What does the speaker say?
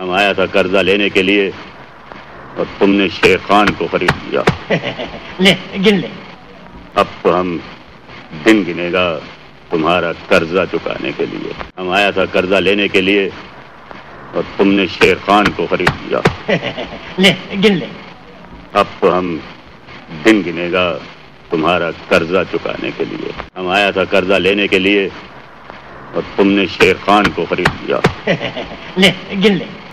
हम आया था कर्जा लेने के लिए और तुमने शेर खान को खरीद लिया। ले गिन ले। अब तो हम दिन गिनेगा तुम्हारा कर्जा चुकाने के लिए। हम आया था कर्जा लेने के लिए और तुमने शेर खान को खरीद लिया। ले गिन ले। अब तो हम दिन गिनेगा तुम्हारा कर्जा चुकाने के लिए। हम आया था कर्जा लेने के लिए और तुमने शेर खान को खरीद लिया। ले गिन ले।